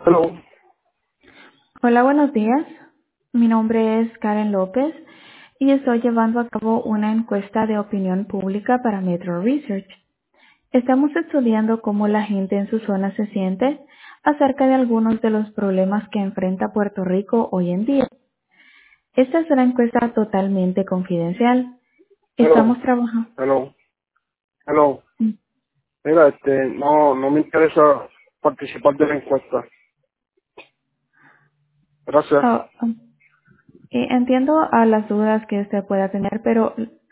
Hello. Hola, buenos días. Mi nombre es Karen López y estoy llevando a cabo una encuesta de opinión pública para Metro Research. Estamos estudiando cómo la gente en su zona se siente acerca de algunos de los problemas que enfrenta Puerto Rico hoy en día. Esta es una encuesta totalmente confidencial. Hello. Estamos trabajando. Hello. Hello. Mira, no me interesa participar de la encuesta. Gracias. Entiendo a las dudas que usted pueda tener, pero